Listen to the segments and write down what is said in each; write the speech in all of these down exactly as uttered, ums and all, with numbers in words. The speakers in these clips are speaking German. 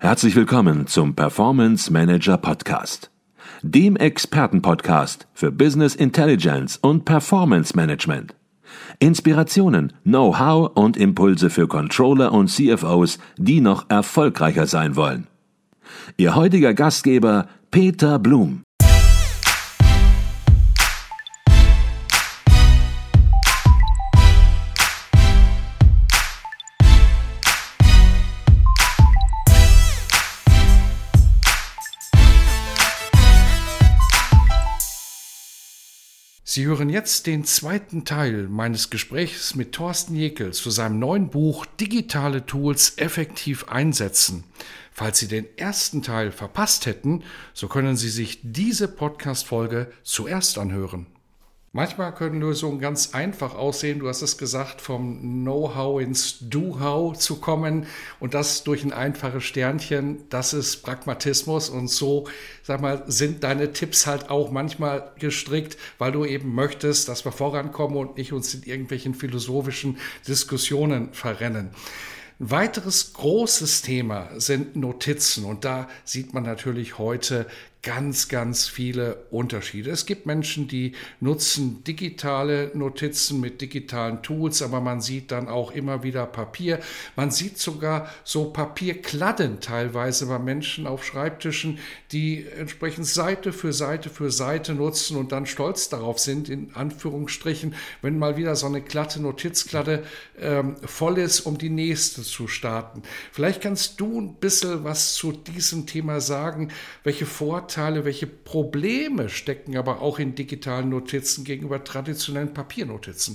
Herzlich willkommen zum Performance Manager Podcast, dem Expertenpodcast für Business Intelligence und Performance Management. Inspirationen, Know-how und Impulse für Controller und C F Os, die noch erfolgreicher sein wollen. Ihr heutiger Gastgeber Peter Blum. Sie hören jetzt den zweiten Teil meines Gesprächs mit Thorsten Jekel zu seinem neuen Buch Digitale Tools effektiv einsetzen. Falls Sie den ersten Teil verpasst hätten, so können Sie sich diese Podcast-Folge zuerst anhören. Manchmal können Lösungen ganz einfach aussehen. Du hast es gesagt, vom Know-how ins Do-how zu kommen und das durch ein einfaches Sternchen, das ist Pragmatismus. Und so, sag mal, sind deine Tipps halt auch manchmal gestrickt, weil du eben möchtest, dass wir vorankommen und nicht uns in irgendwelchen philosophischen Diskussionen verrennen. Ein weiteres großes Thema sind Notizen und da sieht man natürlich heute ganz, ganz viele Unterschiede. Es gibt Menschen, die nutzen digitale Notizen mit digitalen Tools, aber man sieht dann auch immer wieder Papier. Man sieht sogar so Papierkladden teilweise bei Menschen auf Schreibtischen, die entsprechend Seite für Seite für Seite nutzen und dann stolz darauf sind, in Anführungsstrichen, wenn mal wieder so eine glatte Notizkladde ähm, voll ist, um die nächste zu starten. Vielleicht kannst du ein bisschen was zu diesem Thema sagen, welche Vorteile welche Probleme stecken aber auch in digitalen Notizen gegenüber traditionellen Papiernotizen?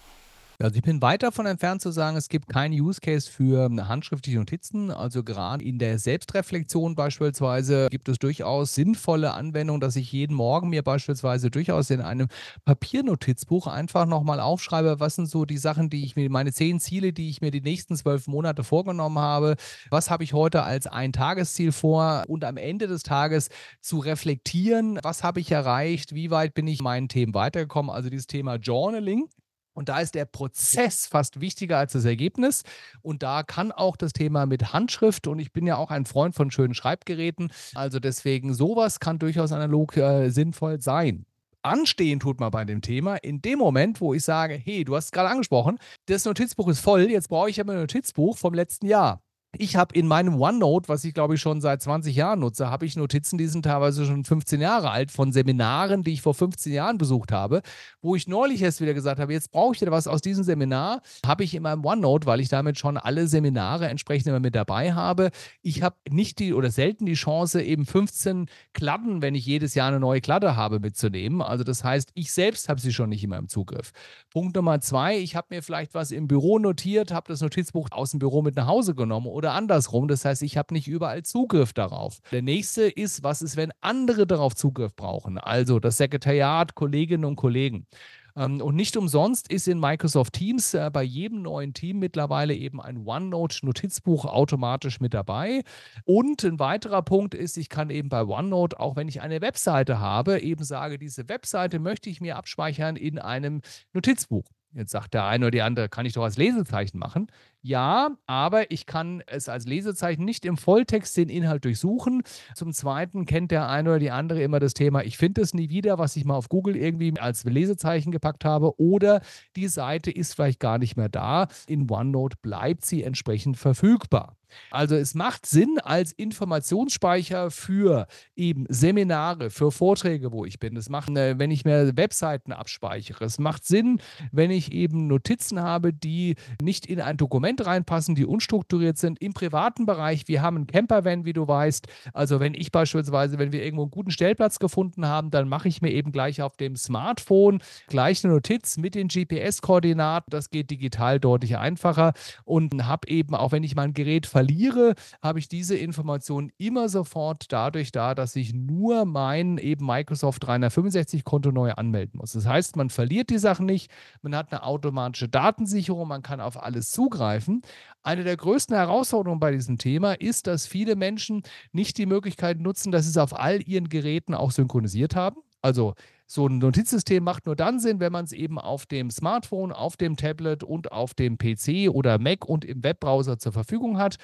Also ich bin weit davon entfernt zu sagen, es gibt keinen Use Case für handschriftliche Notizen. Also gerade in der Selbstreflexion beispielsweise gibt es durchaus sinnvolle Anwendungen, dass ich jeden Morgen mir beispielsweise durchaus in einem Papiernotizbuch einfach nochmal aufschreibe, was sind so die Sachen, die ich mir, meine zehn Ziele, die ich mir die nächsten zwölf Monate vorgenommen habe, was habe ich heute als ein Tagesziel vor und am Ende des Tages zu reflektieren, was habe ich erreicht, wie weit bin ich in meinen Themen weitergekommen, also dieses Thema Journaling. Und da ist der Prozess fast wichtiger als das Ergebnis. Und da kann auch das Thema mit Handschrift, und ich bin ja auch ein Freund von schönen Schreibgeräten, also deswegen sowas kann durchaus analog äh, sinnvoll sein. Anstehen tut man bei dem Thema in dem Moment, wo ich sage, hey, du hast es gerade angesprochen, das Notizbuch ist voll, jetzt brauche ich aber ein Notizbuch vom letzten Jahr. Ich habe in meinem OneNote, was ich glaube ich schon seit zwanzig Jahren nutze, habe ich Notizen, die sind teilweise schon fünfzehn Jahre alt, von Seminaren, die ich vor fünfzehn Jahren besucht habe, wo ich neulich erst wieder gesagt habe, jetzt brauche ich wieder was aus diesem Seminar, habe ich in meinem OneNote, weil ich damit schon alle Seminare entsprechend immer mit dabei habe. Ich habe nicht die oder selten die Chance, eben fünfzehn Kladden, wenn ich jedes Jahr eine neue Kladde habe, mitzunehmen. Also das heißt, ich selbst habe sie schon nicht immer im Zugriff. Punkt Nummer zwei, ich habe mir vielleicht was im Büro notiert, habe das Notizbuch aus dem Büro mit nach Hause genommen oder andersrum. Das heißt, ich habe nicht überall Zugriff darauf. Der nächste ist, was ist, wenn andere darauf Zugriff brauchen? Also das Sekretariat, Kolleginnen und Kollegen. Ähm, und nicht umsonst ist in Microsoft Teams äh, bei jedem neuen Team mittlerweile eben ein OneNote-Notizbuch automatisch mit dabei. Und ein weiterer Punkt ist, ich kann eben bei OneNote, auch wenn ich eine Webseite habe, eben sage, diese Webseite möchte ich mir abspeichern in einem Notizbuch. Jetzt sagt der eine oder die andere, kann ich doch als Lesezeichen machen? Ja, aber ich kann es als Lesezeichen nicht im Volltext den Inhalt durchsuchen. Zum Zweiten kennt der eine oder die andere immer das Thema, ich finde es nie wieder, was ich mal auf Google irgendwie als Lesezeichen gepackt habe, oder die Seite ist vielleicht gar nicht mehr da. In OneNote bleibt sie entsprechend verfügbar. Also es macht Sinn als Informationsspeicher für eben Seminare, für Vorträge, wo ich bin. Es macht, äh, wenn ich mir Webseiten abspeichere. Es macht Sinn, wenn ich eben Notizen habe, die nicht in ein Dokument reinpassen, die unstrukturiert sind. Im privaten Bereich, wir haben einen Campervan, wie du weißt. Also wenn ich beispielsweise, wenn wir irgendwo einen guten Stellplatz gefunden haben, dann mache ich mir eben gleich auf dem Smartphone gleich eine Notiz mit den G P S-Koordinaten. Das geht digital deutlich einfacher und habe eben, auch wenn ich mein Gerät verliere, habe ich diese Informationen immer sofort dadurch da, dass ich nur mein eben Microsoft dreihundertfünfundsechzig Konto neu anmelden muss. Das heißt, man verliert die Sachen nicht, man hat eine automatische Datensicherung, man kann auf alles zugreifen. Eine der größten Herausforderungen bei diesem Thema ist, dass viele Menschen nicht die Möglichkeit nutzen, dass sie es auf all ihren Geräten auch synchronisiert haben. Also so ein Notizsystem macht nur dann Sinn, wenn man es eben auf dem Smartphone, auf dem Tablet und auf dem P C oder Mac und im Webbrowser zur Verfügung hat.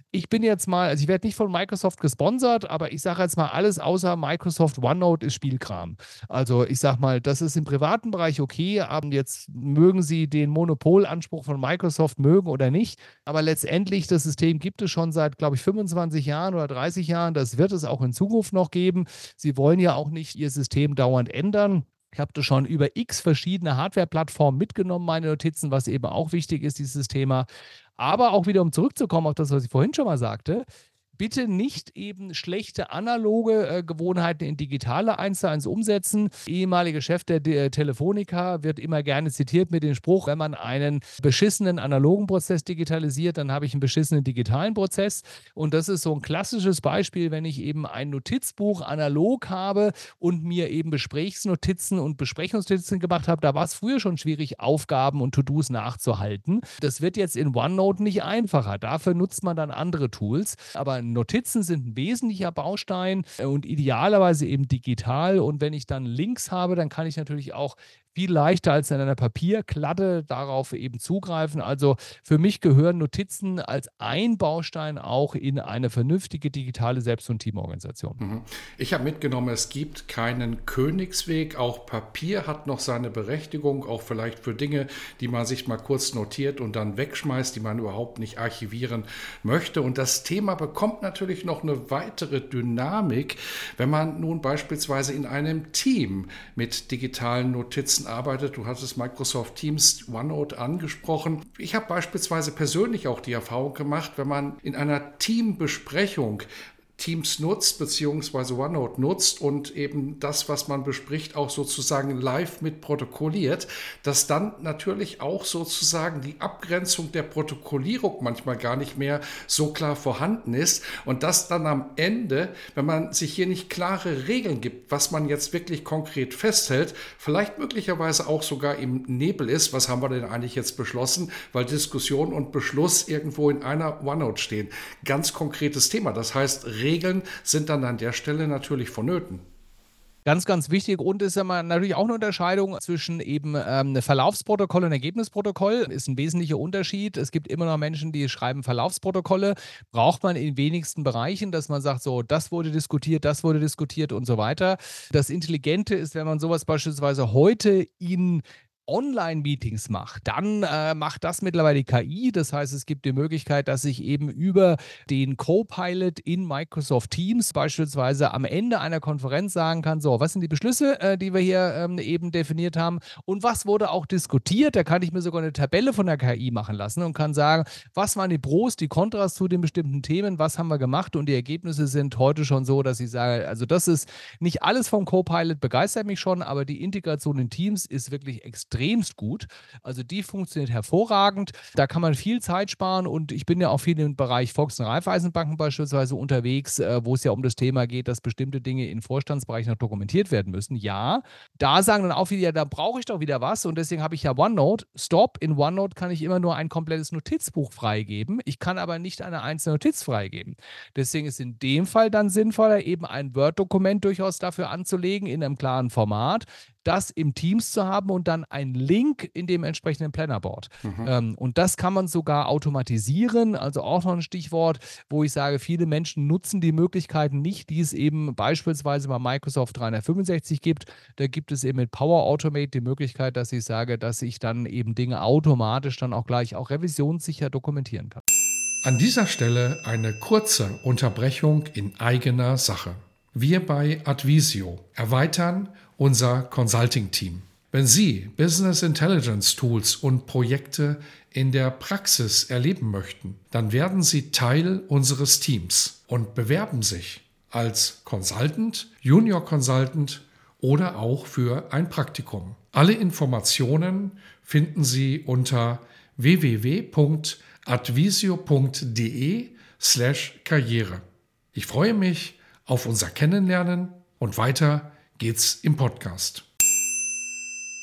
Ich bin jetzt mal, also ich werde nicht von Microsoft gesponsert, aber ich sage jetzt mal, alles außer Microsoft OneNote ist Spielkram. Also ich sage mal, das ist im privaten Bereich okay, aber jetzt mögen Sie den Monopolanspruch von Microsoft mögen oder nicht, aber letztendlich, das System gibt es schon seit, glaube ich, fünfundzwanzig Jahren oder dreißig Jahren. Das wird es auch in Zukunft noch geben. Sie wollen ja auch nicht Ihr System dauernd ändern. Ich habe das schon über x verschiedene Hardware-Plattformen mitgenommen, meine Notizen, was eben auch wichtig ist, dieses Thema. Aber auch wieder, um zurückzukommen auf das, was ich vorhin schon mal sagte, bitte nicht eben schlechte analoge äh, Gewohnheiten in digitale eins zu eins umsetzen. Ehemaliger Chef der, der Telefonica wird immer gerne zitiert mit dem Spruch, wenn man einen beschissenen analogen Prozess digitalisiert, dann habe ich einen beschissenen digitalen Prozess. Und das ist so ein klassisches Beispiel, wenn ich eben ein Notizbuch analog habe und mir eben Gesprächsnotizen und Besprechungsnotizen gemacht habe, da war es früher schon schwierig, Aufgaben und To-Dos nachzuhalten. Das wird jetzt in OneNote nicht einfacher. Dafür nutzt man dann andere Tools. Aber Notizen sind ein wesentlicher Baustein und idealerweise eben digital. Und wenn ich dann Links habe, dann kann ich natürlich auch viel leichter als in einer Papierklatte darauf eben zugreifen. Also für mich gehören Notizen als ein Baustein auch in eine vernünftige digitale Selbst- und Teamorganisation. Ich habe mitgenommen, es gibt keinen Königsweg. Auch Papier hat noch seine Berechtigung, auch vielleicht für Dinge, die man sich mal kurz notiert und dann wegschmeißt, die man überhaupt nicht archivieren möchte. Und das Thema bekommt natürlich noch eine weitere Dynamik, wenn man nun beispielsweise in einem Team mit digitalen Notizen arbeitet. Du hattest Microsoft Teams, OneNote angesprochen. Ich habe beispielsweise persönlich auch die Erfahrung gemacht, wenn man in einer Teambesprechung Teams nutzt, beziehungsweise OneNote nutzt und eben das, was man bespricht, auch sozusagen live mit protokolliert, dass dann natürlich auch sozusagen die Abgrenzung der Protokollierung manchmal gar nicht mehr so klar vorhanden ist und dass dann am Ende, wenn man sich hier nicht klare Regeln gibt, was man jetzt wirklich konkret festhält, vielleicht möglicherweise auch sogar im Nebel ist, was haben wir denn eigentlich jetzt beschlossen, weil Diskussion und Beschluss irgendwo in einer OneNote stehen. Ganz konkretes Thema, das heißt, Regeln sind dann an der Stelle natürlich vonnöten. Ganz, ganz wichtig und ist ja mal natürlich auch eine Unterscheidung zwischen eben ähm, Verlaufsprotokoll und Ergebnisprotokoll. Ist ein wesentlicher Unterschied. Es gibt immer noch Menschen, die schreiben Verlaufsprotokolle. Braucht man in wenigsten Bereichen, dass man sagt, so, das wurde diskutiert, das wurde diskutiert und so weiter. Das Intelligente ist, wenn man sowas beispielsweise heute in Online-Meetings macht, dann äh, macht das mittlerweile die K I. Das heißt, es gibt die Möglichkeit, dass ich eben über den Copilot in Microsoft Teams beispielsweise am Ende einer Konferenz sagen kann, so, was sind die Beschlüsse, äh, die wir hier ähm, eben definiert haben und was wurde auch diskutiert. Da kann ich mir sogar eine Tabelle von der K I machen lassen und kann sagen, was waren die Pros, die Kontras zu den bestimmten Themen, was haben wir gemacht und die Ergebnisse sind heute schon so, dass ich sage, also das ist nicht alles vom Copilot, begeistert mich schon, aber die Integration in Teams ist wirklich extrem extremst gut. Also die funktioniert hervorragend. Da kann man viel Zeit sparen und ich bin ja auch viel im Bereich Volks- und Raiffeisenbanken beispielsweise unterwegs, äh, wo es ja um das Thema geht, dass bestimmte Dinge in Vorstandsbereichen noch dokumentiert werden müssen. Ja, da sagen dann auch wieder, ja, da brauche ich doch wieder was und deswegen habe ich ja OneNote. Stop, in OneNote kann ich immer nur ein komplettes Notizbuch freigeben. Ich kann aber nicht eine einzelne Notiz freigeben. Deswegen ist in dem Fall dann sinnvoller, eben ein Word-Dokument durchaus dafür anzulegen in einem klaren Format, das im Teams zu haben und dann einen Link in dem entsprechenden Plannerboard. Mhm. Ähm, und das kann man sogar automatisieren, also auch noch ein Stichwort, wo ich sage, viele Menschen nutzen die Möglichkeiten nicht, die es eben beispielsweise bei Microsoft dreihundertfünfundsechzig gibt. Da gibt es eben mit Power Automate die Möglichkeit, dass ich sage, dass ich dann eben Dinge automatisch dann auch gleich auch revisionssicher dokumentieren kann. An dieser Stelle eine kurze Unterbrechung in eigener Sache. Wir bei Advisio erweitern unser Consulting-Team. Wenn Sie Business Intelligence Tools und Projekte in der Praxis erleben möchten, dann werden Sie Teil unseres Teams und bewerben sich als Consultant, Junior Consultant oder auch für ein Praktikum. Alle Informationen finden Sie unter w w w punkt advisio punkt de slash karriere. Ich freue mich auf unser Kennenlernen und weiter geht's im Podcast.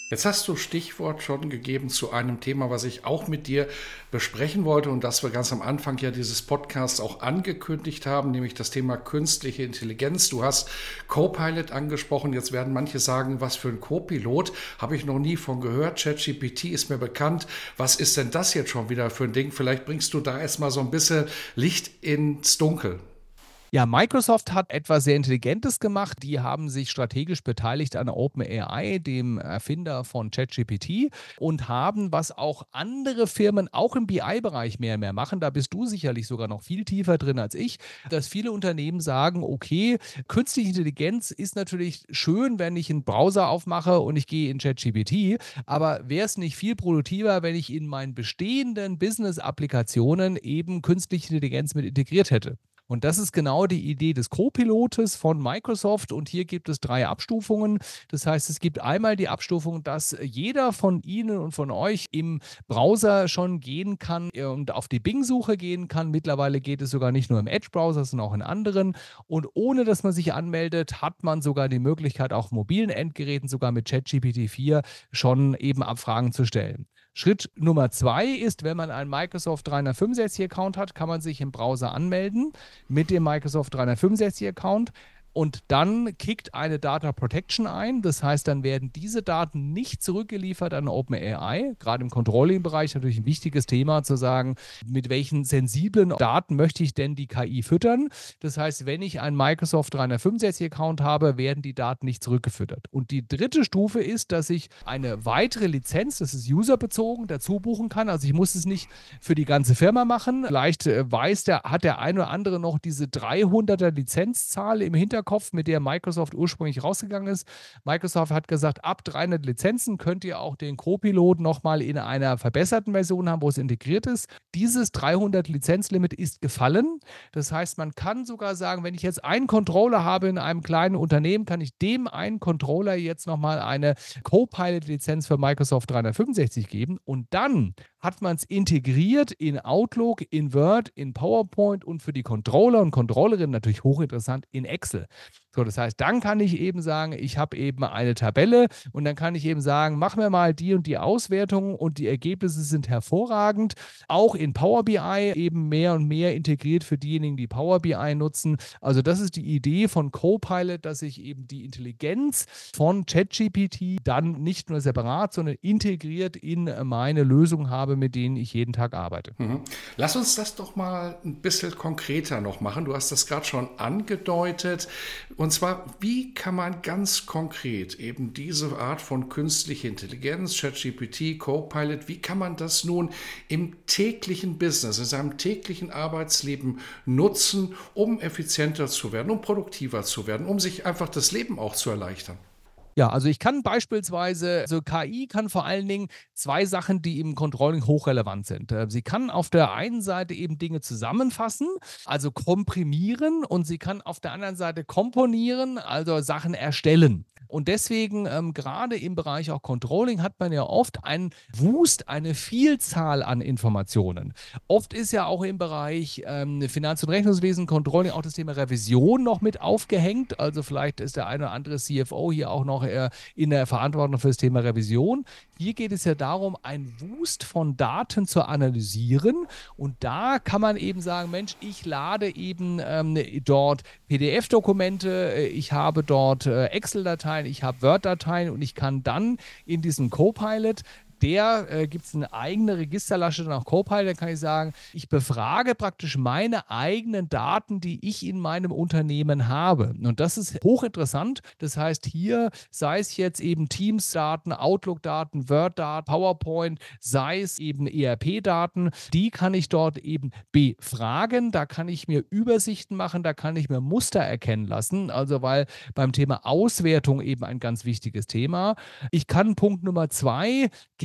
Jetzt hast du Stichwort schon gegeben zu einem Thema, was ich auch mit dir besprechen wollte und das wir ganz am Anfang ja dieses Podcasts auch angekündigt haben, nämlich das Thema künstliche Intelligenz. Du hast Copilot angesprochen. Jetzt werden manche sagen, was für ein Copilot? Habe ich noch nie von gehört. ChatGPT ist mir bekannt. Was ist denn das jetzt schon wieder für ein Ding? Vielleicht bringst du da erstmal so ein bisschen Licht ins Dunkel. Ja, Microsoft hat etwas sehr Intelligentes gemacht. Die haben sich strategisch beteiligt an OpenAI, dem Erfinder von ChatGPT, und haben, was auch andere Firmen auch im B I-Bereich mehr und mehr machen, da bist du sicherlich sogar noch viel tiefer drin als ich, dass viele Unternehmen sagen, okay, künstliche Intelligenz ist natürlich schön, wenn ich einen Browser aufmache und ich gehe in ChatGPT, aber wäre es nicht viel produktiver, wenn ich in meinen bestehenden Business-Applikationen eben künstliche Intelligenz mit integriert hätte? Und das ist genau die Idee des Co-Pilotes von Microsoft. Und hier gibt es drei Abstufungen. Das heißt, es gibt einmal die Abstufung, dass jeder von Ihnen und von euch im Browser schon gehen kann und auf die Bing-Suche gehen kann. Mittlerweile geht es sogar nicht nur im Edge-Browser, sondern auch in anderen. Und ohne dass man sich anmeldet, hat man sogar die Möglichkeit, auf mobilen Endgeräten sogar mit ChatGPT vier schon eben Abfragen zu stellen. Schritt Nummer zwei ist, wenn man einen Microsoft dreihundertfünfundsechzig-Account hat, kann man sich im Browser anmelden mit dem Microsoft dreihundertfünfundsechzig-Account. Und dann kickt eine Data Protection ein. Das heißt, dann werden diese Daten nicht zurückgeliefert an OpenAI. Gerade im Controlling-Bereich natürlich ein wichtiges Thema zu sagen, mit welchen sensiblen Daten möchte ich denn die K I füttern. Das heißt, wenn ich einen Microsoft dreihundertfünfundsechzig-Account habe, werden die Daten nicht zurückgefüttert. Und die dritte Stufe ist, dass ich eine weitere Lizenz, das ist userbezogen, dazu buchen kann. Also ich muss es nicht für die ganze Firma machen. Vielleicht äh, weiß der, hat der eine oder andere noch diese dreihunderter Lizenzzahl im Hinterkopf, mit der Microsoft ursprünglich rausgegangen ist. Microsoft hat gesagt, ab dreihundert Lizenzen könnt ihr auch den Copilot nochmal in einer verbesserten Version haben, wo es integriert ist. Dieses dreihundert Lizenzlimit ist gefallen. Das heißt, man kann sogar sagen, wenn ich jetzt einen Controller habe in einem kleinen Unternehmen, kann ich dem einen Controller jetzt nochmal eine Copilot-Lizenz für Microsoft dreihundertfünfundsechzig geben und dann hat man es integriert in Outlook, in Word, in PowerPoint und für die Controller und Controllerinnen natürlich hochinteressant in Excel. So, das heißt, dann kann ich eben sagen, ich habe eben eine Tabelle und dann kann ich eben sagen, mach mir mal die und die Auswertungen und die Ergebnisse sind hervorragend. Auch in Power B I eben mehr und mehr integriert für diejenigen, die Power B I nutzen. Also das ist die Idee von Copilot, dass ich eben die Intelligenz von ChatGPT dann nicht nur separat, sondern integriert in meine Lösung habe, mit denen ich jeden Tag arbeite. Mhm. Lass uns das doch mal ein bisschen konkreter noch machen. Du hast das gerade schon angedeutet. Und zwar, wie kann man ganz konkret eben diese Art von künstlicher Intelligenz, ChatGPT, Copilot, wie kann man das nun im täglichen Business, in seinem täglichen Arbeitsleben nutzen, um effizienter zu werden, um produktiver zu werden, um sich einfach das Leben auch zu erleichtern? Ja, also ich kann beispielsweise, also K I kann vor allen Dingen zwei Sachen, die im Controlling hochrelevant sind. Äh, Sie kann auf der einen Seite eben Dinge zusammenfassen, also komprimieren, und sie kann auf der anderen Seite komponieren, also Sachen erstellen. Und deswegen, ähm, gerade im Bereich auch Controlling, hat man ja oft einen Wust, eine Vielzahl an Informationen. Oft ist ja auch im Bereich ähm, Finanz- und Rechnungswesen, Controlling auch das Thema Revision noch mit aufgehängt. Also vielleicht ist der eine oder andere C F O hier auch noch äh, in der Verantwortung für das Thema Revision. Hier geht es ja darum, einen Wust von Daten zu analysieren. Und da kann man eben sagen, Mensch, ich lade eben ähm, dort P D F-Dokumente, äh, ich habe dort äh, Excel-Dateien, ich habe Word-Dateien und ich kann dann in diesem Copilot, der äh, gibt es eine eigene Registerlasche nach Copilot, da kann ich sagen, ich befrage praktisch meine eigenen Daten, die ich in meinem Unternehmen habe. Und das ist hochinteressant. Das heißt, hier, sei es jetzt eben Teams-Daten, Outlook-Daten, Word-Daten, PowerPoint, sei es eben E R P-Daten, die kann ich dort eben befragen. Da kann ich mir Übersichten machen, da kann ich mir Muster erkennen lassen. Also, weil beim Thema Auswertung eben ein ganz wichtiges Thema. Ich kann Punkt Nummer zwei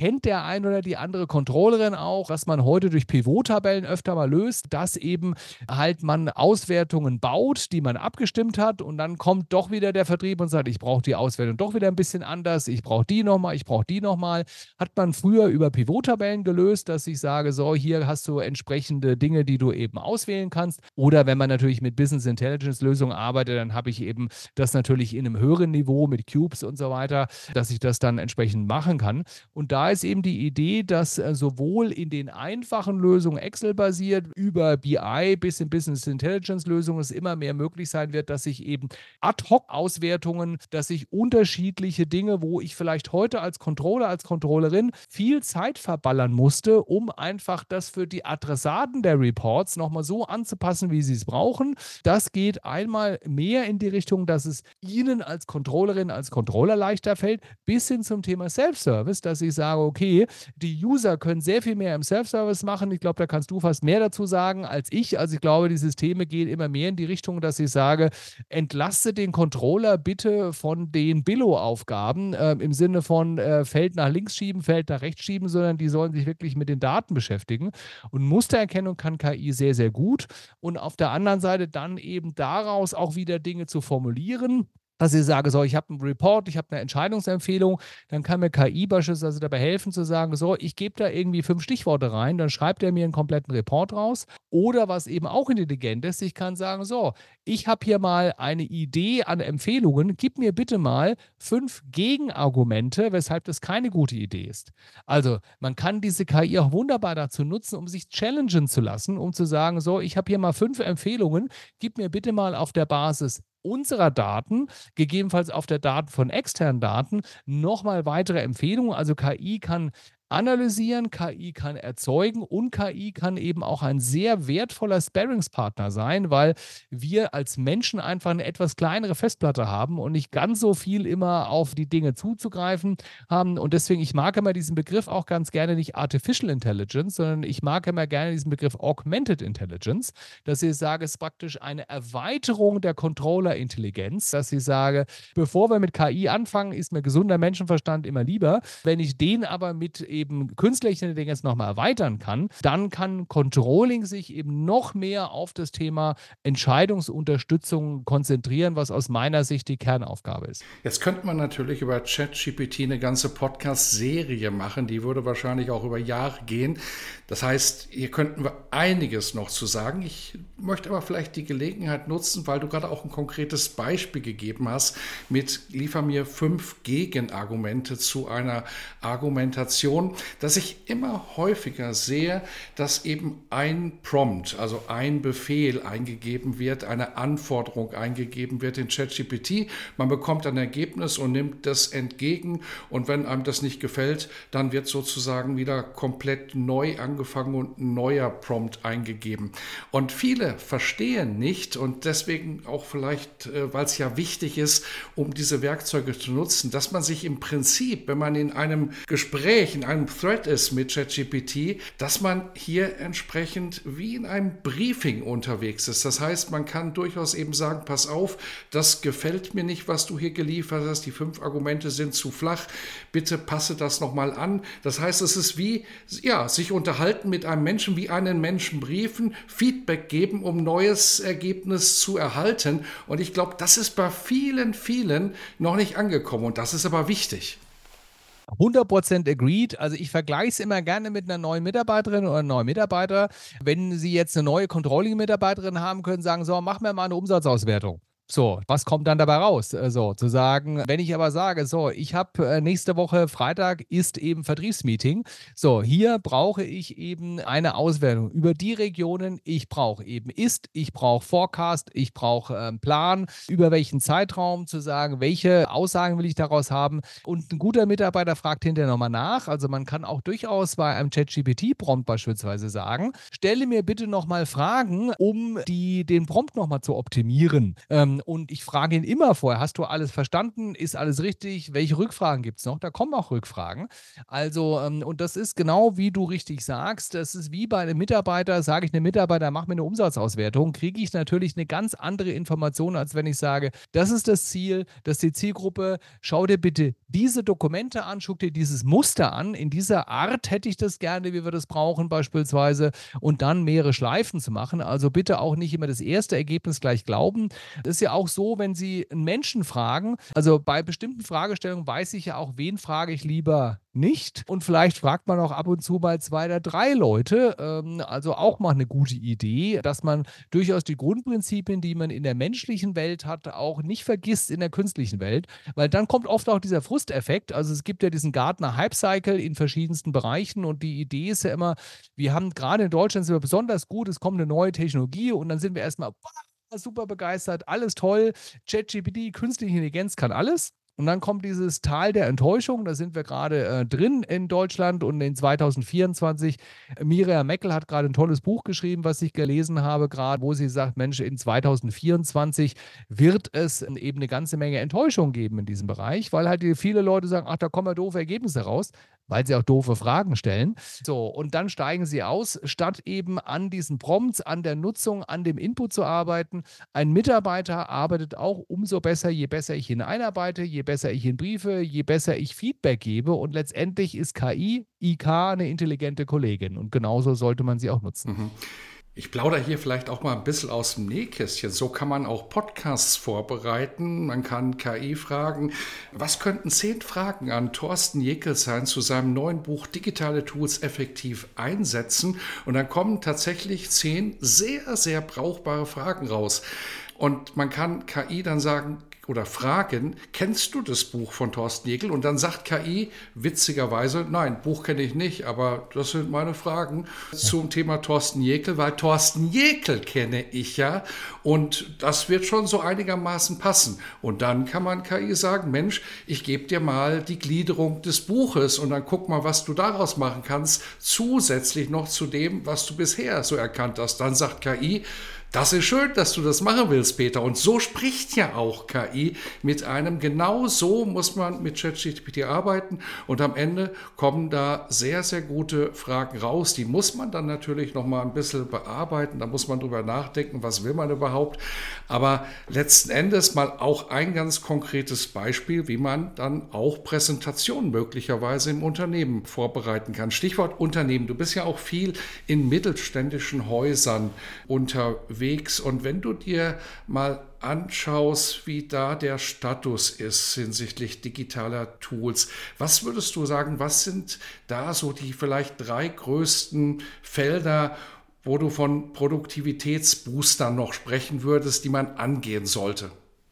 kennt der ein oder die andere Controllerin auch, was man heute durch Pivot-Tabellen öfter mal löst, dass eben halt man Auswertungen baut, die man abgestimmt hat und dann kommt doch wieder der Vertrieb und sagt, ich brauche die Auswertung doch wieder ein bisschen anders, ich brauche die nochmal, ich brauche die nochmal. Hat man früher über Pivot-Tabellen gelöst, dass ich sage, so, hier hast du entsprechende Dinge, die du eben auswählen kannst. Oder wenn man natürlich mit Business Intelligence-Lösungen arbeitet, dann habe ich eben das natürlich in einem höheren Niveau mit Cubes und so weiter, dass ich das dann entsprechend machen kann. Und da ist eben die Idee, dass äh, sowohl in den einfachen Lösungen Excel-basiert, über B I bis in Business Intelligence-Lösungen es immer mehr möglich sein wird, dass ich eben Ad-Hoc-Auswertungen, dass ich unterschiedliche Dinge, wo ich vielleicht heute als Controller, als Controllerin viel Zeit verballern musste, um einfach das für die Adressaten der Reports nochmal so anzupassen, wie sie es brauchen. Das geht einmal mehr in die Richtung, dass es Ihnen als Controllerin, als Controller leichter fällt, bis hin zum Thema Self-Service, dass ich sage, okay, die User können sehr viel mehr im Self-Service machen. Ich glaube, da kannst du fast mehr dazu sagen als ich. Also ich glaube, die Systeme gehen immer mehr in die Richtung, dass ich sage, entlaste den Controller bitte von den Billo-Aufgaben äh, im Sinne von äh, Feld nach links schieben, Feld nach rechts schieben, sondern die sollen sich wirklich mit den Daten beschäftigen. Und Mustererkennung kann K I sehr, sehr gut. Und auf der anderen Seite dann eben daraus auch wieder Dinge zu formulieren, dass ich sage, so, ich habe einen Report, ich habe eine Entscheidungsempfehlung, dann kann mir K I beispielsweise dabei helfen zu sagen, so, ich gebe da irgendwie fünf Stichworte rein, dann schreibt er mir einen kompletten Report raus. Oder was eben auch intelligent ist, ich kann sagen, so, ich habe hier mal eine Idee an Empfehlungen, gib mir bitte mal fünf Gegenargumente, weshalb das keine gute Idee ist. Also man kann diese K I auch wunderbar dazu nutzen, um sich challengen zu lassen, um zu sagen, so, ich habe hier mal fünf Empfehlungen, gib mir bitte mal auf der Basis unserer Daten, gegebenenfalls auf der Daten von externen Daten, nochmal weitere Empfehlungen. Also K I kann analysieren, K I kann erzeugen und K I kann eben auch ein sehr wertvoller Sparringspartner sein, weil wir als Menschen einfach eine etwas kleinere Festplatte haben und nicht ganz so viel immer auf die Dinge zuzugreifen haben. Und deswegen, ich mag immer diesen Begriff auch ganz gerne nicht Artificial Intelligence, sondern ich mag immer gerne diesen Begriff Augmented Intelligence, dass ich sage, es ist praktisch eine Erweiterung der Controller-Intelligenz, dass ich sage, bevor wir mit K I anfangen, ist mir gesunder Menschenverstand immer lieber. Wenn ich den aber mit eben künstliche Intelligenz nochmal erweitern kann, dann kann Controlling sich eben noch mehr auf das Thema Entscheidungsunterstützung konzentrieren, was aus meiner Sicht die Kernaufgabe ist. Jetzt könnte man natürlich über ChatGPT eine ganze Podcast-Serie machen, die würde wahrscheinlich auch über Jahre gehen. Das heißt, hier könnten wir einiges noch zu sagen. Ich möchte aber vielleicht die Gelegenheit nutzen, weil du gerade auch ein konkretes Beispiel gegeben hast mit liefer mir fünf Gegenargumente zu einer Argumentation, dass ich immer häufiger sehe, dass eben ein Prompt, also ein Befehl eingegeben wird, eine Anforderung eingegeben wird in ChatGPT. Man bekommt ein Ergebnis und nimmt das entgegen und wenn einem das nicht gefällt, dann wird sozusagen wieder komplett neu angefangen und ein neuer Prompt eingegeben. Und viele verstehen nicht und deswegen auch vielleicht, weil es ja wichtig ist, um diese Werkzeuge zu nutzen, dass man sich im Prinzip, wenn man in einem Gespräch, in einem Thread ist mit ChatGPT, dass man hier entsprechend wie in einem Briefing unterwegs ist. Das heißt, man kann durchaus eben sagen, pass auf, das gefällt mir nicht, was du hier geliefert hast, die fünf Argumente sind zu flach, bitte passe das nochmal an. Das heißt, es ist wie, ja, sich unterhalten mit einem Menschen, wie einen Menschen briefen, Feedback geben, um neues Ergebnis zu erhalten. Und ich glaube, das ist bei vielen, vielen noch nicht angekommen und das ist aber wichtig. hundert Prozent agreed. Also ich vergleiche es immer gerne mit einer neuen Mitarbeiterin oder einem neuen Mitarbeiter. Wenn Sie jetzt eine neue Controlling-Mitarbeiterin haben, können Sie sagen, so, mach mir mal eine Umsatzauswertung. So, was kommt dann dabei raus? So, zu sagen, wenn ich aber sage, so, ich habe nächste Woche Freitag ist eben Vertriebsmeeting. So, hier brauche ich eben eine Auswertung über die Regionen. Ich brauche eben Ist, ich brauche Forecast, ich brauche äh, Plan, über welchen Zeitraum zu sagen, welche Aussagen will ich daraus haben. Und ein guter Mitarbeiter fragt hinterher nochmal nach. Also man kann auch durchaus bei einem ChatGPT-Prompt beispielsweise sagen, stelle mir bitte nochmal Fragen, um die, den Prompt nochmal zu optimieren. Ähm, Und ich frage ihn immer vorher, hast du alles verstanden? Ist alles richtig? Welche Rückfragen gibt es noch? Da kommen auch Rückfragen. Also, ähm, und das ist genau wie du richtig sagst, das ist wie bei einem Mitarbeiter, sage ich einem Mitarbeiter, mach mir eine Umsatzauswertung, kriege ich natürlich eine ganz andere Information, als wenn ich sage, das ist das Ziel, das ist die Zielgruppe, schau dir bitte diese Dokumente an, guck dir dieses Muster an, in dieser Art hätte ich das gerne, wie wir das brauchen beispielsweise, und dann mehrere Schleifen zu machen. Also bitte auch nicht immer das erste Ergebnis gleich glauben. Das ist ja auch so, wenn Sie einen Menschen fragen, also bei bestimmten Fragestellungen weiß ich ja auch, wen frage ich lieber nicht. Und vielleicht fragt man auch ab und zu mal zwei oder drei Leute. Ähm, also auch mal eine gute Idee, dass man durchaus die Grundprinzipien, die man in der menschlichen Welt hat, auch nicht vergisst in der künstlichen Welt. Weil dann kommt oft auch dieser Frusteffekt. Also es gibt ja diesen Gartner Hype Cycle in verschiedensten Bereichen und die Idee ist ja immer, wir haben gerade in Deutschland sind wir besonders gut, es kommt eine neue Technologie und dann sind wir erstmal super begeistert, alles toll, ChatGPT, künstliche Intelligenz kann alles. Und dann kommt dieses Tal der Enttäuschung, da sind wir gerade äh, drin in Deutschland und in zwanzig vierundzwanzig. Miriam Meckel hat gerade ein tolles Buch geschrieben, was ich gelesen habe, gerade, wo sie sagt, Mensch, in zwanzig vierundzwanzig wird es eben eine ganze Menge Enttäuschung geben in diesem Bereich, weil halt viele Leute sagen, ach, da kommen ja doofe Ergebnisse raus, weil sie auch doofe Fragen stellen. So, und dann steigen sie aus, statt eben an diesen Prompts, an der Nutzung, an dem Input zu arbeiten. Ein Mitarbeiter arbeitet auch umso besser, je besser ich ihn einarbeite, je besser ich ihn briefe, je besser ich Feedback gebe. Und letztendlich ist K I, I K, eine intelligente Kollegin. Und genauso sollte man sie auch nutzen. Mhm. Ich plaudere hier vielleicht auch mal ein bisschen aus dem Nähkästchen. So kann man auch Podcasts vorbereiten. Man kann K I fragen. Was könnten zehn Fragen an Thorsten Jekels sein zu seinem neuen Buch Digitale Tools effektiv einsetzen? Und dann kommen tatsächlich zehn sehr, sehr brauchbare Fragen raus. Und man kann K I dann sagen, oder fragen, kennst du das Buch von Thorsten Jekel? Und dann sagt K I witzigerweise, nein, Buch kenne ich nicht, aber das sind meine Fragen zum Thema Thorsten Jekel, weil Thorsten Jekel kenne ich ja und das wird schon so einigermaßen passen. Und dann kann man K I sagen, Mensch, ich gebe dir mal die Gliederung des Buches und dann guck mal, was du daraus machen kannst, zusätzlich noch zu dem, was du bisher so erkannt hast. Dann sagt K I, das ist schön, dass du das machen willst, Peter. Und so spricht ja auch K I mit einem. Genau so muss man mit ChatGPT arbeiten. Und am Ende kommen da sehr, sehr gute Fragen raus. Die muss man dann natürlich noch mal ein bisschen bearbeiten. Da muss man drüber nachdenken, was will man überhaupt. Aber letzten Endes mal auch ein ganz konkretes Beispiel, wie man dann auch Präsentationen möglicherweise im Unternehmen vorbereiten kann. Stichwort Unternehmen. Du bist ja auch viel in mittelständischen Häusern unterwegs. Und wenn du dir mal anschaust, wie da der Status ist hinsichtlich digitaler Tools, was würdest du sagen, was sind da so die vielleicht drei größten Felder, wo du von Produktivitätsboostern noch sprechen würdest, die man angehen sollte?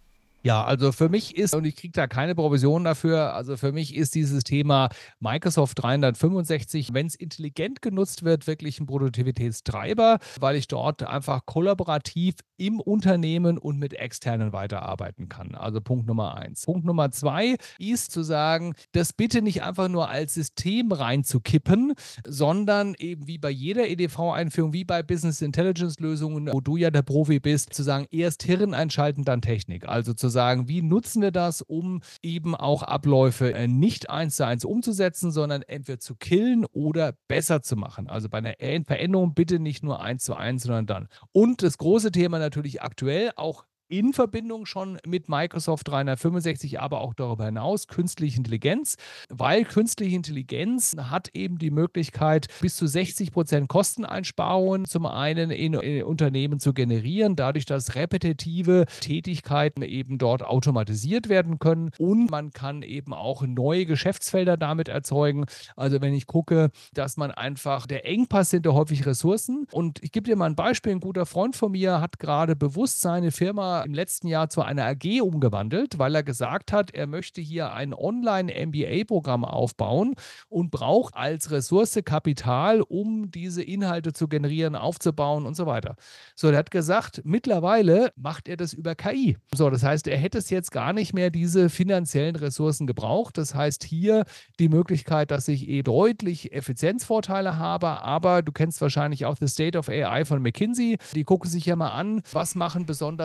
Ja, also für mich ist, und ich kriege da keine Provision dafür, also für mich ist dieses Thema Microsoft dreihundertfünfundsechzig, wenn es intelligent genutzt wird, wirklich ein Produktivitätstreiber, weil ich dort einfach kollaborativ im Unternehmen und mit Externen weiterarbeiten kann. Also Punkt Nummer eins. Punkt Nummer zwei ist zu sagen, das bitte nicht einfach nur als System reinzukippen, sondern eben wie bei jeder E D V-Einführung, wie bei Business Intelligence-Lösungen, wo du ja der Profi bist, zu sagen, erst Hirn einschalten, dann Technik. Also zu sagen, wie nutzen wir das, um eben auch Abläufe äh, nicht eins zu eins umzusetzen, sondern entweder zu killen oder besser zu machen. Also bei einer Veränderung bitte nicht nur eins zu eins, sondern dann. Und das große Thema natürlich aktuell auch in Verbindung schon mit Microsoft dreihundertfünfundsechzig, aber auch darüber hinaus künstliche Intelligenz, weil künstliche Intelligenz hat eben die Möglichkeit, bis zu sechzig Prozent Kosteneinsparungen zum einen in, in Unternehmen zu generieren, dadurch, dass repetitive Tätigkeiten eben dort automatisiert werden können und man kann eben auch neue Geschäftsfelder damit erzeugen. Also wenn ich gucke, dass man einfach, der Engpass sind ja häufig Ressourcen und ich gebe dir mal ein Beispiel, ein guter Freund von mir hat gerade bewusst seine Firma im letzten Jahr zu einer A G umgewandelt, weil er gesagt hat, er möchte hier ein Online-M B A-Programm aufbauen und braucht als Ressource Kapital, um diese Inhalte zu generieren, aufzubauen und so weiter. So, er hat gesagt, mittlerweile macht er das über K I. So, das heißt, er hätte es jetzt gar nicht mehr diese finanziellen Ressourcen gebraucht. Das heißt, hier die Möglichkeit, dass ich eh deutlich Effizienzvorteile habe, aber du kennst wahrscheinlich auch The State of A I von McKinsey. Die gucken sich ja mal an, was machen besonders erfolgreich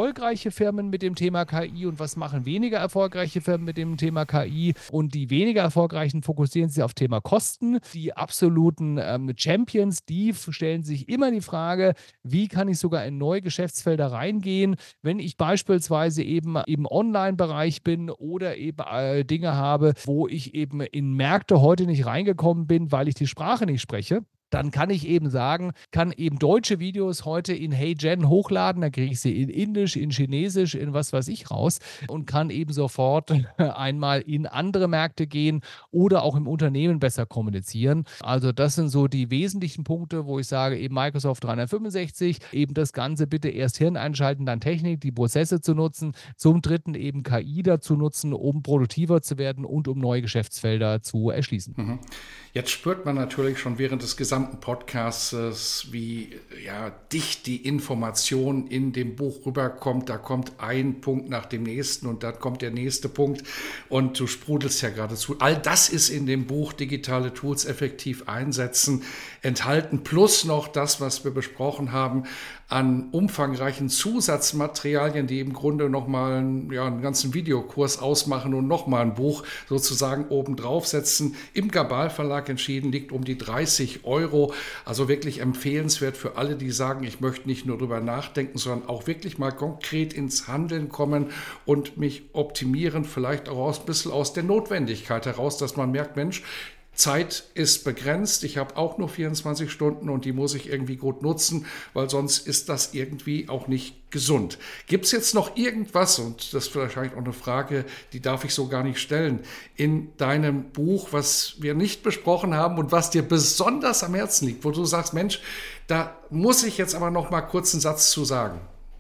erfolgreiche Firmen mit dem Thema K I und was machen weniger erfolgreiche Firmen mit dem Thema K I. Und die weniger erfolgreichen fokussieren sich auf Thema Kosten. Die absoluten ähm, Champions, die stellen sich immer die Frage, wie kann ich sogar in neue Geschäftsfelder reingehen, wenn ich beispielsweise eben im Online-Bereich bin oder eben äh, Dinge habe, wo ich eben in Märkte heute nicht reingekommen bin, weil ich die Sprache nicht spreche. Dann kann ich eben sagen, kann eben deutsche Videos heute in Hey Gen hochladen, dann kriege ich sie in Indisch, in Chinesisch, in was weiß ich raus und kann eben sofort einmal in andere Märkte gehen oder auch im Unternehmen besser kommunizieren. Also das sind so die wesentlichen Punkte, wo ich sage, eben Microsoft dreihundertfünfundsechzig, eben das Ganze bitte erst Hirn einschalten, dann Technik, die Prozesse zu nutzen, zum dritten eben K I dazu nutzen, um produktiver zu werden und um neue Geschäftsfelder zu erschließen. Mhm. Jetzt spürt man natürlich schon während des gesamten Podcasts, wie ja, dicht die Information in dem Buch rüberkommt. Da kommt ein Punkt nach dem nächsten und dann kommt der nächste Punkt und du sprudelst ja geradezu. All das ist in dem Buch Digitale Tools effektiv einsetzen enthalten, plus noch das, was wir besprochen haben, an umfangreichen Zusatzmaterialien, die im Grunde nochmal einen, ja, einen ganzen Videokurs ausmachen und nochmal ein Buch sozusagen oben draufsetzen. Im Gabal Verlag entschieden, liegt um die dreißig Euro. Also wirklich empfehlenswert für alle, die sagen, ich möchte nicht nur drüber nachdenken, sondern auch wirklich mal konkret ins Handeln kommen und mich optimieren, vielleicht auch aus, ein bisschen aus der Notwendigkeit heraus, dass man merkt, Mensch, Zeit ist begrenzt, ich habe auch nur vierundzwanzig Stunden und die muss ich irgendwie gut nutzen, weil sonst ist das irgendwie auch nicht gesund. Gibt es jetzt noch irgendwas, und das ist wahrscheinlich auch eine Frage, die darf ich so gar nicht stellen, in deinem Buch, was wir nicht besprochen haben und was dir besonders am Herzen liegt, wo du sagst, Mensch, da muss ich jetzt aber noch mal kurz einen Satz zu sagen?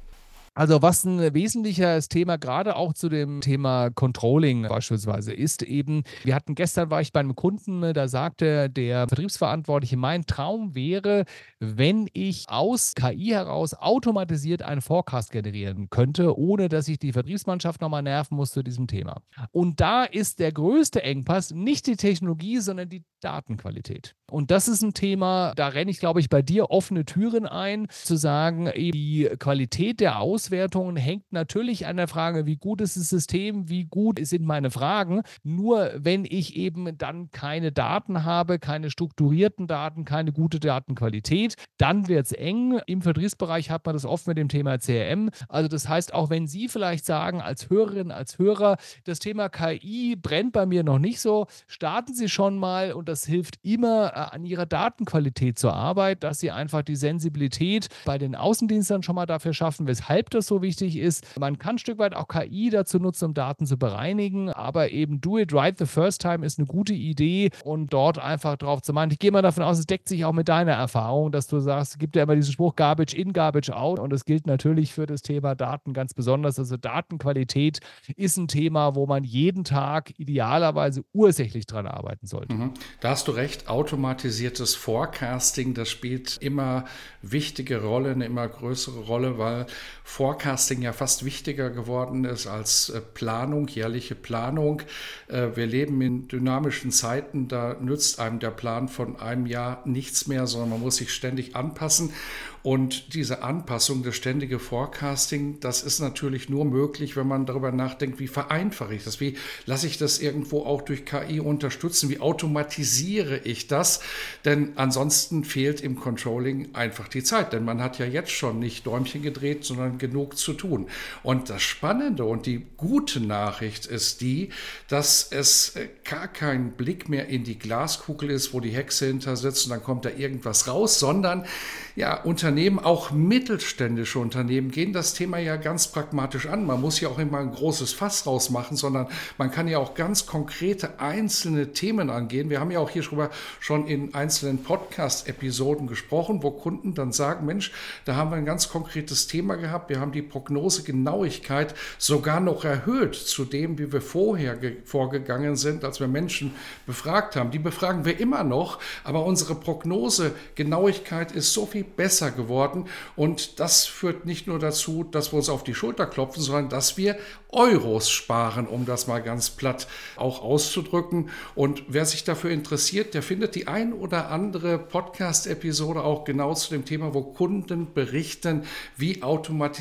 Also was ein wesentliches Thema, gerade auch zu dem Thema Controlling beispielsweise, ist eben, wir hatten gestern, war ich bei einem Kunden, da sagte der Vertriebsverantwortliche, mein Traum wäre, wenn ich aus K I heraus automatisiert einen Forecast generieren könnte, ohne dass ich die Vertriebsmannschaft nochmal nerven muss zu diesem Thema. Und da ist der größte Engpass nicht die Technologie, sondern die Datenqualität. Und das ist ein Thema, da renne ich, glaube ich, bei dir offene Türen ein, zu sagen, die Qualität der Auswertungen hängt natürlich an der Frage, wie gut ist das System, wie gut sind meine Fragen. Nur wenn ich eben dann keine Daten habe, keine strukturierten Daten, keine gute Datenqualität, dann wird es eng. Im Vertriebsbereich hat man das oft mit dem Thema C R M. Also das heißt, auch wenn Sie vielleicht sagen, als Hörerin, als Hörer, das Thema K I brennt bei mir noch nicht so, starten Sie schon mal, und das hilft immer, an ihrer Datenqualität zur Arbeit, dass sie einfach die Sensibilität bei den Außendienstern schon mal dafür schaffen, weshalb das so wichtig ist. Man kann ein Stück weit auch K I dazu nutzen, um Daten zu bereinigen, aber eben do it right the first time ist eine gute Idee und dort einfach drauf zu machen. Ich gehe mal davon aus, es deckt sich auch mit deiner Erfahrung, dass du sagst, es gibt ja immer diesen Spruch Garbage in, Garbage out, und das gilt natürlich für das Thema Daten ganz besonders. Also Datenqualität ist ein Thema, wo man jeden Tag idealerweise ursächlich dran arbeiten sollte. Mhm. Da hast du recht, automatisiertes Forecasting, das spielt immer wichtige Rolle, eine immer größere Rolle, weil Forecasting ja fast wichtiger geworden ist als Planung, jährliche Planung. Wir leben in dynamischen Zeiten, da nützt einem der Plan von einem Jahr nichts mehr, sondern man muss sich ständig anpassen. Und diese Anpassung, das ständige Forecasting, das ist natürlich nur möglich, wenn man darüber nachdenkt, wie vereinfache ich das, wie lasse ich das irgendwo auch durch K I unterstützen, wie automatisiere ich das, denn ansonsten fehlt im Controlling einfach die Zeit, denn man hat ja jetzt schon nicht Däumchen gedreht, sondern genug zu tun. Und das Spannende und die gute Nachricht ist die, dass es gar kein Blick mehr in die Glaskugel ist, wo die Hexe hinter sitzt und dann kommt da irgendwas raus, sondern ja, Unternehmen, auch mittelständische Unternehmen, gehen das Thema ja ganz pragmatisch an. Man muss ja auch immer ein großes Fass rausmachen, sondern man kann ja auch ganz konkrete einzelne Themen angehen. Wir haben ja auch hier schon in einzelnen Podcast-Episoden gesprochen, wo Kunden dann sagen, Mensch, da haben wir ein ganz konkretes Thema gehabt. Wir haben die Prognosegenauigkeit sogar noch erhöht zu dem, wie wir vorher vorgegangen sind, als wir Menschen befragt haben. Die befragen wir immer noch, aber unsere Prognosegenauigkeit ist so viel besser geworden und das führt nicht nur dazu, dass wir uns auf die Schulter klopfen, sondern dass wir Euros sparen, um das mal ganz platt auch auszudrücken. Und wer sich dafür interessiert, der findet die ein oder andere Podcast-Episode auch genau zu dem Thema, wo Kunden berichten, wie automatisiert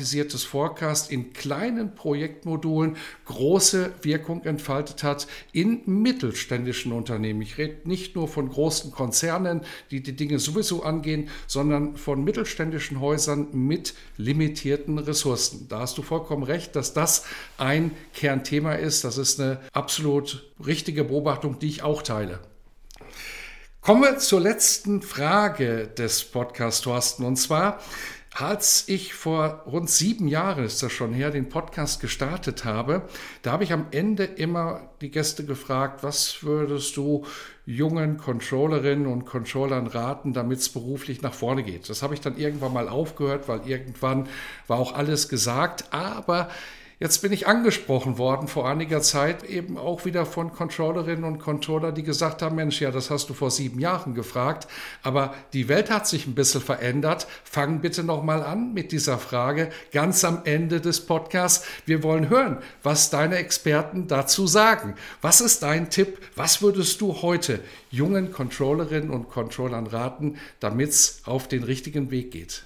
automatisiertes Forecast in kleinen Projektmodulen große Wirkung entfaltet hat in mittelständischen Unternehmen. Ich rede nicht nur von großen Konzernen, die die Dinge sowieso angehen, sondern von mittelständischen Häusern mit limitierten Ressourcen. Da hast du vollkommen recht, dass das ein Kernthema ist. Das ist eine absolut richtige Beobachtung, die ich auch teile. Kommen wir zur letzten Frage des Podcasts, Thorsten. Und zwar, als ich vor rund sieben Jahren, ist das schon her, den Podcast gestartet habe, da habe ich am Ende immer die Gäste gefragt, was würdest du jungen Controllerinnen und Controllern raten, damit es beruflich nach vorne geht. Das habe ich dann irgendwann mal aufgehört, weil irgendwann war auch alles gesagt, aber jetzt bin ich angesprochen worden vor einiger Zeit eben auch wieder von Controllerinnen und Controller, die gesagt haben, Mensch, ja, das hast du vor sieben Jahren gefragt, aber die Welt hat sich ein bisschen verändert. Fang bitte nochmal an mit dieser Frage ganz am Ende des Podcasts. Wir wollen hören, was deine Experten dazu sagen. Was ist dein Tipp? Was würdest du heute jungen Controllerinnen und Controllern raten, damit es auf den richtigen Weg geht?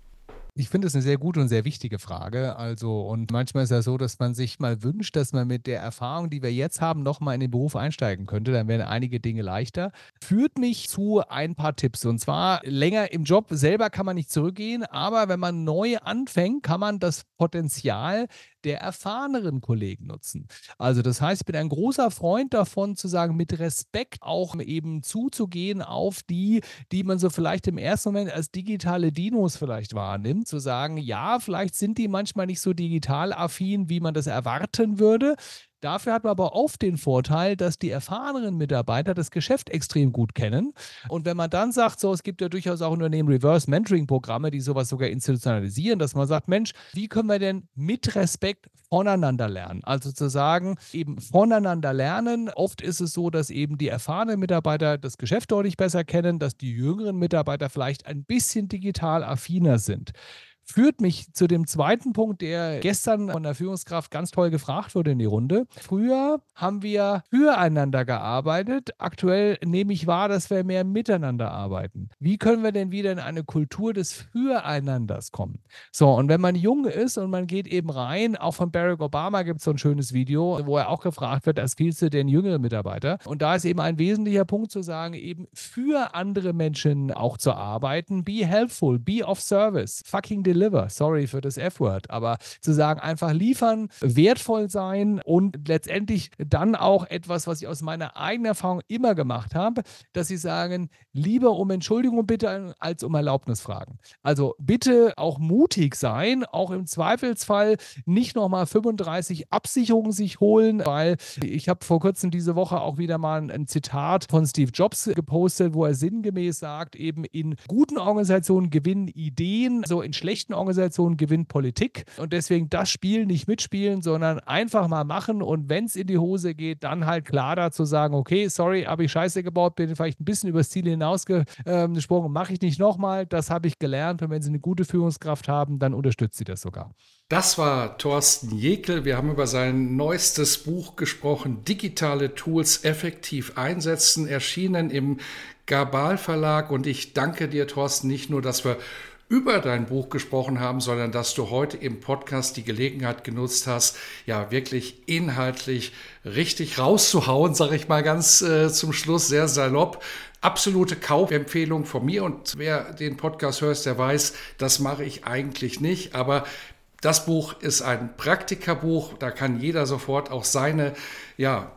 Ich finde es eine sehr gute und sehr wichtige Frage. Also, und manchmal ist ja so, dass man sich mal wünscht, dass man mit der Erfahrung, die wir jetzt haben, nochmal in den Beruf einsteigen könnte. Dann wären einige Dinge leichter. Führt mich zu ein paar Tipps. Und zwar länger im Job selber kann man nicht zurückgehen, aber wenn man neu anfängt, kann man das Potenzial der erfahreneren Kollegen nutzen. Also das heißt, ich bin ein großer Freund davon, zu sagen, mit Respekt auch eben zuzugehen auf die, die man so vielleicht im ersten Moment als digitale Dinos vielleicht wahrnimmt, zu sagen, ja, vielleicht sind die manchmal nicht so digital affin, wie man das erwarten würde. Dafür hat man aber oft den Vorteil, dass die erfahrenen Mitarbeiter das Geschäft extrem gut kennen. Und wenn man dann sagt, so, es gibt ja durchaus auch Unternehmen Reverse-Mentoring-Programme, die sowas sogar institutionalisieren, dass man sagt, Mensch, wie können wir denn mit Respekt voneinander lernen? Also zu sagen, eben voneinander lernen. Oft ist es so, dass eben die erfahrenen Mitarbeiter das Geschäft deutlich besser kennen, dass die jüngeren Mitarbeiter vielleicht ein bisschen digital affiner sind. Führt mich zu dem zweiten Punkt, der gestern von der Führungskraft ganz toll gefragt wurde in die Runde. Früher haben wir füreinander gearbeitet. Aktuell nehme ich wahr, dass wir mehr miteinander arbeiten. Wie können wir denn wieder in eine Kultur des Füreinanders kommen? So, und wenn man jung ist und man geht eben rein, auch von Barack Obama gibt es so ein schönes Video, wo er auch gefragt wird, als vielste den jüngeren Mitarbeiter. Und da ist eben ein wesentlicher Punkt zu sagen, eben für andere Menschen auch zu arbeiten. Be helpful, be of service, fucking deliver. Sorry für das F-Word, aber zu sagen, einfach liefern, wertvoll sein und letztendlich dann auch etwas, was ich aus meiner eigenen Erfahrung immer gemacht habe, dass sie sagen, lieber um Entschuldigung bitten, als um Erlaubnis fragen. Also bitte auch mutig sein, auch im Zweifelsfall nicht nochmal fünfunddreißig Absicherungen sich holen, weil ich habe vor kurzem diese Woche auch wieder mal ein Zitat von Steve Jobs gepostet, wo er sinngemäß sagt, eben in guten Organisationen gewinnen Ideen, so in schlechten Organisationen gewinnt Politik und deswegen das Spiel nicht mitspielen, sondern einfach mal machen und wenn es in die Hose geht, dann halt klar dazu sagen, okay, sorry, habe ich Scheiße gebaut, bin vielleicht ein bisschen übers Ziel hinausgesprungen, mache ich nicht nochmal, das habe ich gelernt und wenn Sie eine gute Führungskraft haben, dann unterstützt sie das sogar. Das war Thorsten Jekel. Wir haben über sein neuestes Buch gesprochen, Digitale Tools effektiv einsetzen, erschienen im Gabal Verlag und ich danke dir, Thorsten, nicht nur, dass wir über dein Buch gesprochen haben, sondern dass du heute im Podcast die Gelegenheit genutzt hast, ja wirklich inhaltlich richtig rauszuhauen, sage ich mal ganz äh, zum Schluss, sehr salopp. Absolute Kaufempfehlung von mir und wer den Podcast hört, der weiß, das mache ich eigentlich nicht, aber das Buch ist ein Praktikerbuch, da kann jeder sofort auch seine ja,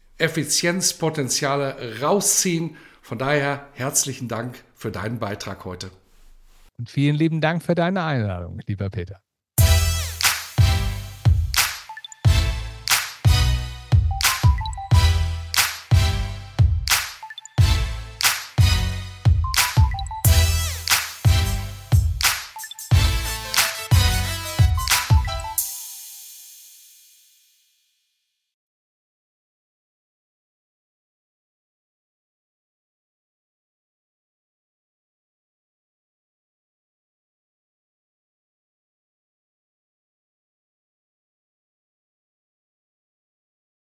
Effizienzpotenziale rausziehen. Von daher herzlichen Dank für deinen Beitrag heute. Und vielen lieben Dank für deine Einladung, lieber Peter.